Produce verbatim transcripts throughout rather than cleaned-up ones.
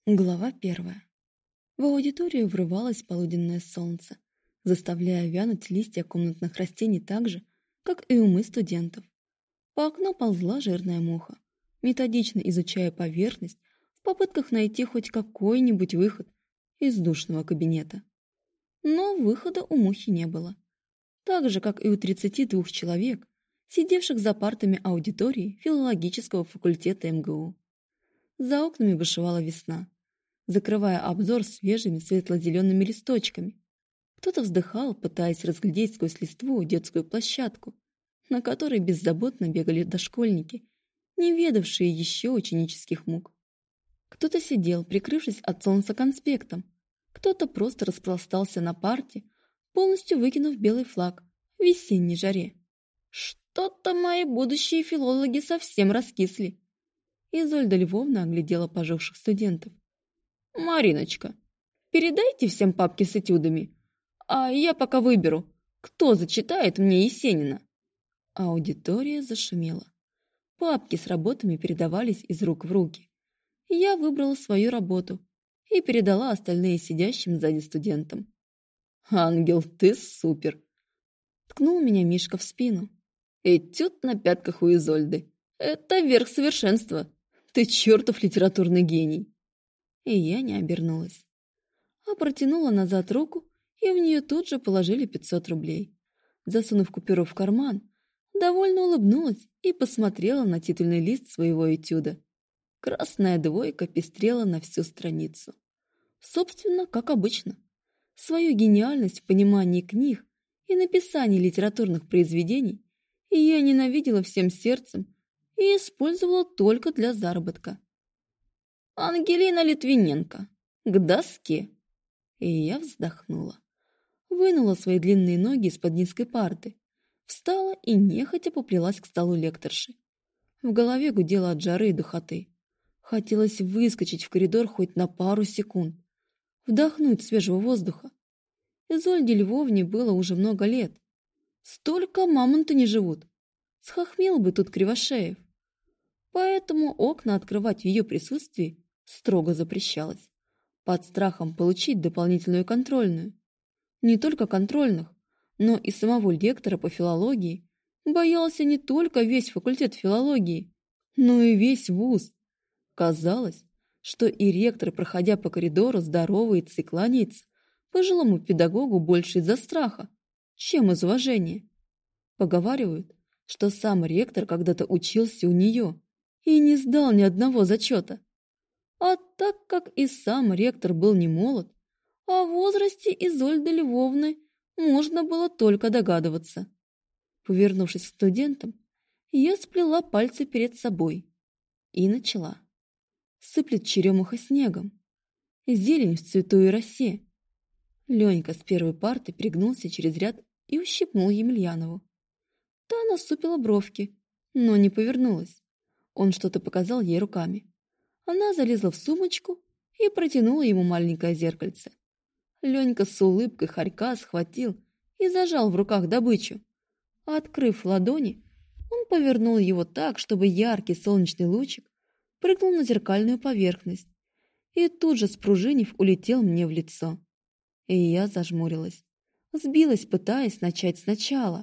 Глава первая. В аудиторию врывалось полуденное солнце, заставляя вянуть листья комнатных растений так же, как и умы студентов. По окну ползла жирная муха, методично изучая поверхность в попытках найти хоть какой-нибудь выход из душного кабинета. Но выхода у мухи не было. Так же, как и у тридцати двух человек, сидевших за партами аудитории филологического факультета эм гэ у. За окнами бушевала весна, закрывая обзор свежими светло-зелеными листочками. Кто-то вздыхал, пытаясь разглядеть сквозь листву детскую площадку, на которой беззаботно бегали дошкольники, не ведавшие еще ученических мук. Кто-то сидел, прикрывшись от солнца конспектом, кто-то просто распластался на парте, полностью выкинув белый флаг в весенней жаре. Что-то мои будущие филологи совсем раскисли. Изольда Львовна оглядела пожухших студентов. «Мариночка, передайте всем папки с этюдами, а я пока выберу, кто зачитает мне Есенина». Аудитория зашумела. Папки с работами передавались из рук в руки. Я выбрала свою работу и передала остальные сидящим сзади студентам. «Ангел, ты супер!» Ткнул меня Мишка в спину. «Этюд на пятках у Изольды. Это верх совершенства. Ты чертов литературный гений!» И я не обернулась, а протянула назад руку, и в нее тут же положили пятьсот рублей. Засунув купюру в карман, довольно улыбнулась и посмотрела на титульный лист своего этюда. Красная двойка пестрела на всю страницу. Собственно, как обычно. Свою гениальность в понимании книг и написании литературных произведений я ненавидела всем сердцем и использовала только для заработка. «Ангелина Литвиненко, к доске!» И я вздохнула. Вынула свои длинные ноги из-под низкой парты, встала и нехотя поплелась к столу лекторши. В голове гудело от жары и духоты. Хотелось выскочить в коридор хоть на пару секунд, вдохнуть свежего воздуха. Изольде Львовне было уже много лет. Столько мамонты не живут. Схохмел бы тут Кривошеев. Поэтому окна открывать в ее присутствии строго запрещалось, под страхом получить дополнительную контрольную. Не только контрольных, но и самого лектора по филологии боялся не только весь факультет филологии, но и весь вуз. Казалось, что и ректор, проходя по коридору, здоровается и кланяется пожилому педагогу больше из-за страха, чем из уважения. Поговаривают, что сам ректор когда-то учился у нее и не сдал ни одного зачета. А так как и сам ректор был не молод, о возрасте Изольды Львовны можно было только догадываться. Повернувшись к студентам, я сплела пальцы перед собой и начала. Сыплет черемуха снегом, зелень в цвету и росе. Ленька с первой парты пригнулся через ряд и ущипнул Емельянову. Та насупила бровки, но не повернулась. Он что-то показал ей руками. Она залезла в сумочку и протянула ему маленькое зеркальце. Ленька с улыбкой хорька схватил и зажал в руках добычу. Открыв ладони, он повернул его так, чтобы яркий солнечный лучик прыгнул на зеркальную поверхность и тут же, спружинив, улетел мне в лицо. И я зажмурилась, сбилась, пытаясь начать сначала.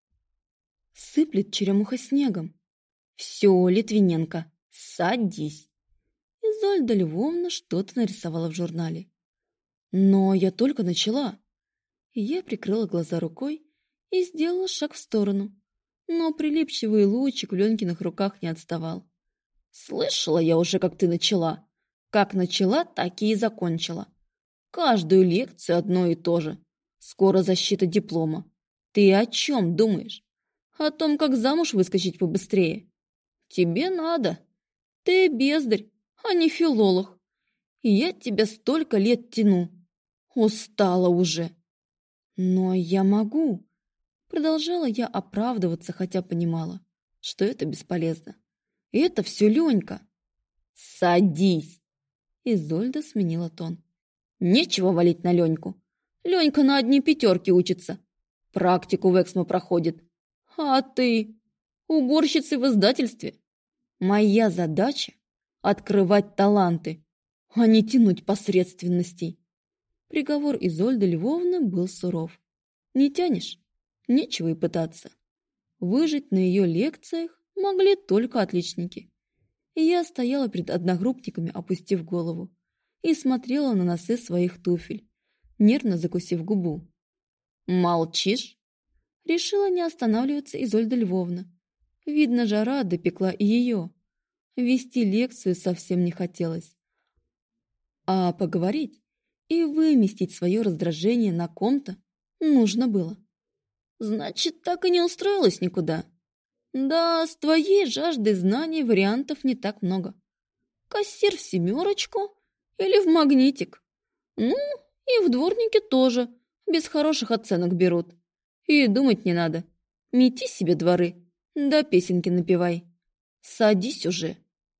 Сыплет черемуха снегом. «Все, Литвиненко, садись!» Изольда Львовна что-то нарисовала в журнале. Но я только начала. Я прикрыла глаза рукой и сделала шаг в сторону, но прилипчивый лучик в Ленькиных руках не отставал. «Слышала я уже, как ты начала. Как начала, так и закончила. Каждую лекцию одно и то же. Скоро защита диплома. Ты о чем думаешь? О том, как замуж выскочить побыстрее? Тебе надо. Ты бездарь, а не филолог. Я тебя столько лет тяну. Устала уже». «Но я могу». Продолжала я оправдываться, хотя понимала, что это бесполезно. «Это все Ленька». «Садись!» Изольда сменила тон. «Нечего валить на Леньку. Ленька на одни пятерки учится. Практику в Эксмо проходит. А ты уборщицей в издательстве. Моя задача — открывать таланты. а не тянуть посредственностей. Приговор Изольды Львовны был суров. Не тянешь? Нечего и пытаться. Выжить на ее лекциях могли только отличники. И я стояла перед одногруппниками, опустив голову, и смотрела на носы своих туфель, нервно закусив губу. «Молчишь?» Решила не останавливаться Изольда Львовна. Видно, жара допекла и ее. Вести лекцию совсем не хотелось. А поговорить и выместить свое раздражение на ком-то нужно было. Значит, так и не устроилась никуда. Да, с твоей жаждой знаний вариантов не так много. Кассир в семерочку или в магнитик. Ну, и в дворнике тоже без хороших оценок берут. И думать не надо. Мети себе дворы, да песенки напевай. Садись уже.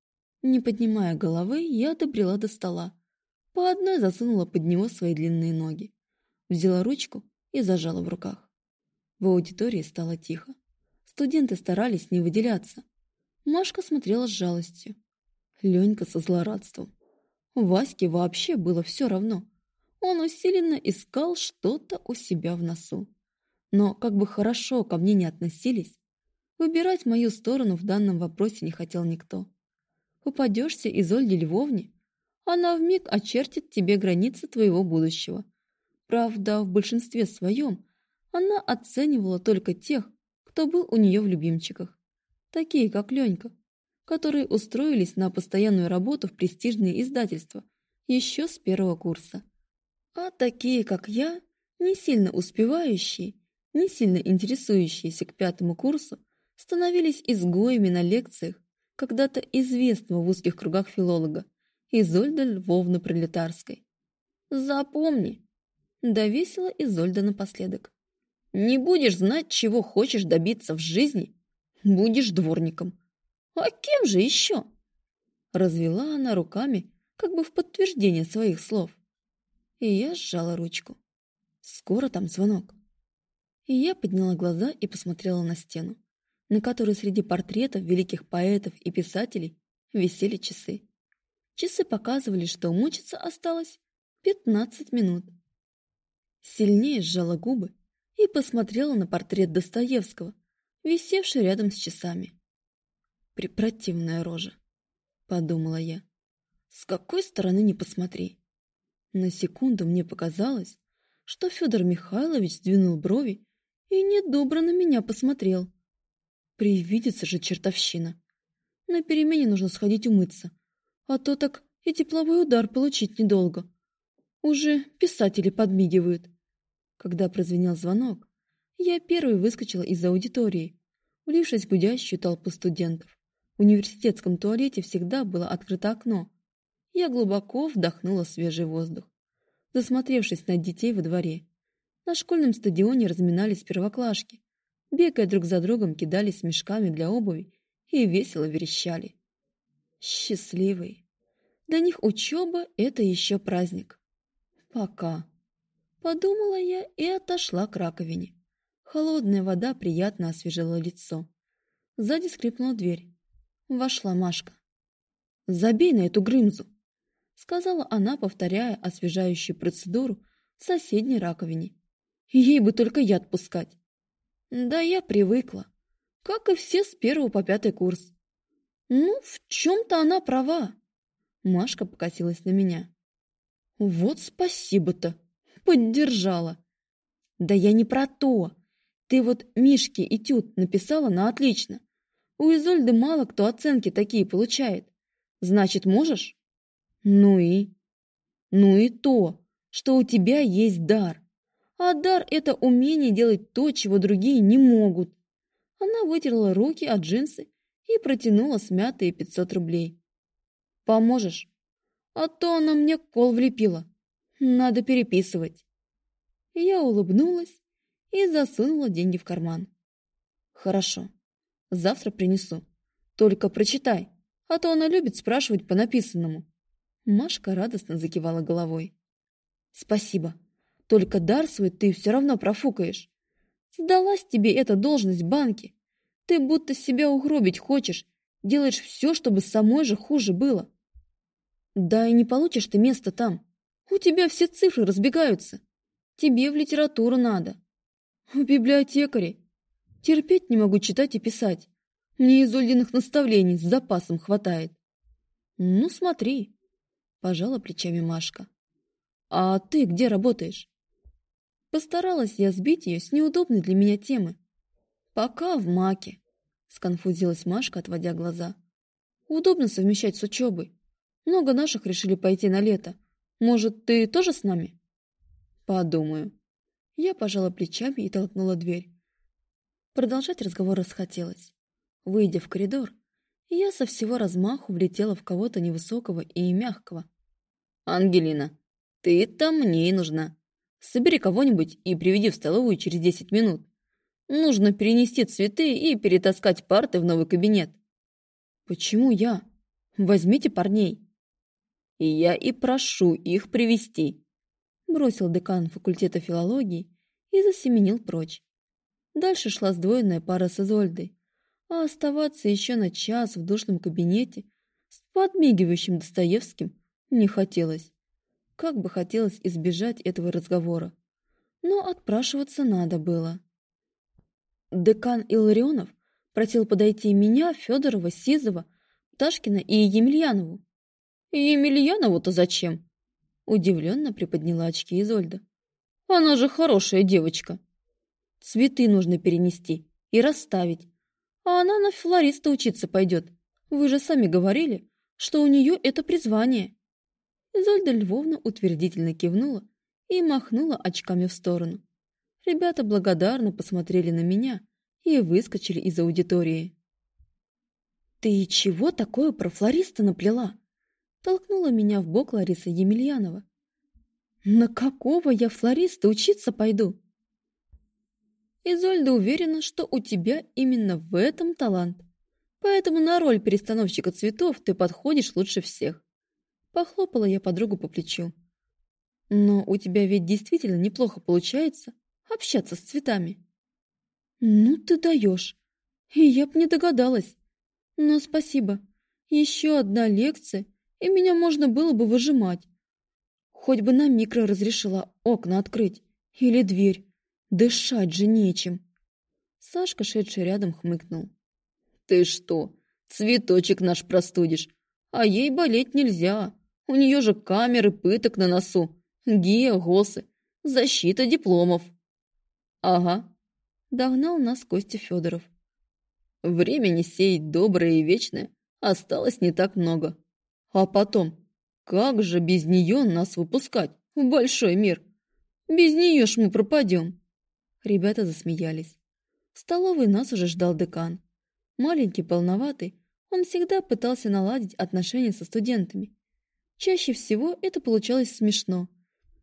Не поднимая головы, я добрела до стола. По одной засунула под него свои длинные ноги. Взяла ручку и зажала в руках. В аудитории стало тихо. Студенты старались не выделяться. Машка смотрела с жалостью. Ленька со злорадством. Ваське вообще было все равно. Он усиленно искал что-то у себя в носу. Но как бы хорошо ко мне не относились, выбирать мою сторону в данном вопросе не хотел никто. Попадешься Изольде Львовне, она вмиг очертит тебе границы твоего будущего. Правда, в большинстве своем она оценивала только тех, кто был у нее в любимчиках, такие как Ленька, которые устроились на постоянную работу в престижные издательства еще с первого курса. А такие, как я, не сильно успевающие, не сильно интересующиеся к пятому курсу, становились изгоями на лекциях когда-то известного в узких кругах филолога Изольды Львовны Пролетарской. «Запомни», — довесила Изольда напоследок, «не будешь знать, чего хочешь добиться в жизни, будешь дворником. А кем же еще?» Развела она руками, как бы в подтверждение своих слов. И я сжала ручку. Скоро там звонок. И я подняла глаза и посмотрела на стену, на которой среди портретов великих поэтов и писателей висели часы. Часы показывали, что мучиться осталось пятнадцать минут. Сильнее сжала губы и посмотрела на портрет Достоевского, висевший рядом с часами. «Препротивная рожа», — подумала я. «С какой стороны ни посмотри». На секунду мне показалось, что Федор Михайлович сдвинул брови и недобро на меня посмотрел. Привидится же чертовщина. На перемене нужно сходить умыться, а то так и тепловой удар получить недолго. Уже писатели подмигивают. Когда прозвенел звонок, я первой выскочила из аудитории, влившись в гудящую толпу студентов. В университетском туалете всегда было открыто окно. Я глубоко вдохнула свежий воздух, засмотревшись на детей во дворе. На школьном стадионе разминались первоклашки, бегая друг за другом, кидались мешками для обуви и весело верещали. Счастливые. Для них учеба — это еще праздник. Пока. Подумала я и отошла к раковине. Холодная вода приятно освежила лицо. Сзади скрипнула дверь. Вошла Машка. «Забей на эту Грымзу», — сказала она, повторяя освежающую процедуру в соседней раковине. «Ей бы только яд пускать». «Да я привыкла, как и все с первого по пятый курс». «Ну, в чем-то она права». Машка покосилась на меня. «Вот спасибо-то, поддержала». «Да я не про то. Ты вот Мишке этюд написала на отлично. У Изольды мало кто оценки такие получает. Значит, можешь?» «Ну и?» «Ну и то, что у тебя есть дар. А дар — это умение делать то, чего другие не могут». Она вытерла руки от джинсы и протянула смятые пятьсот рублей. «Поможешь? А то она мне кол влепила. Надо переписывать». Я улыбнулась и засунула деньги в карман. «Хорошо, завтра принесу. Только прочитай, а то она любит спрашивать по написанному». Машка радостно закивала головой. «Спасибо. Только дар свой ты все равно профукаешь. Сдалась тебе эта должность в банке. Ты будто себя угробить хочешь, делаешь все, чтобы самой же хуже было». Да и не получишь ты место там. У тебя все цифры разбегаются. Тебе в литературу надо. В библиотекаре. Терпеть не могу читать и писать. Мне Изольдиных наставлений с запасом хватает. Ну, смотри, пожала плечами Машка. А ты где работаешь? Постаралась я сбить ее с неудобной для меня темы. Пока в МАКе, сконфузилась Машка, отводя глаза. Удобно совмещать с учебой. Много наших решили пойти на лето. Может, ты тоже с нами? Подумаю. Я пожала плечами и толкнула дверь. Продолжать разговор расхотелось. Выйдя в коридор, я со всего размаху влетела в кого-то невысокого и мягкого. «Ангелина, ты там мне и нужна. Собери кого-нибудь и приведи в столовую через десять минут. Нужно перенести цветы и перетаскать парты в новый кабинет». «Почему я? Возьмите парней». «И я и прошу их привести», — бросил декан факультета филологии и засеменил прочь. Дальше шла сдвоенная пара с Изольдой, а оставаться еще на час в душном кабинете с подмигивающим Достоевским не хотелось. Как бы хотелось избежать этого разговора, но отпрашиваться надо было. Декан Илларионов просил подойти меня, Федорова, Сизова, Пташкина и Емельянову. «Емельянову-то зачем?» — удивленно приподняла очки Изольда. «Она же хорошая девочка. Цветы нужно перенести и расставить, а она на флориста учиться пойдет. Вы же сами говорили, что у нее это призвание». Изольда Львовна утвердительно кивнула и махнула очками в сторону. Ребята благодарно посмотрели на меня и выскочили из аудитории. «Ты чего такое про флориста наплела?» Толкнула меня в бок Лариса Емельянова. «На какого я флориста учиться пойду?» Изольда уверена, что у тебя именно в этом талант, поэтому на роль перестановщика цветов ты подходишь лучше всех. Похлопала я подругу по плечу. Но у тебя ведь действительно неплохо получается общаться с цветами. Ну ты даешь. И я б не догадалась. Но спасибо. Еще одна лекция, и меня можно было бы выжимать. Хоть бы на микро разрешила окна открыть. Или дверь. Дышать же нечем. Сашка, шедший рядом, хмыкнул. Ты что, цветочек наш простудишь? А ей болеть нельзя. У нее же камеры пыток на носу. ГИА, ГОСы. Защита дипломов. Ага. Догнал нас Костя Федоров. Времени сеять доброе и вечное осталось не так много. А потом, как же без нее нас выпускать в большой мир? Без нее ж мы пропадем. Ребята засмеялись. В столовой нас уже ждал декан. Маленький, полноватый, он всегда пытался наладить отношения со студентами. Чаще всего это получалось смешно.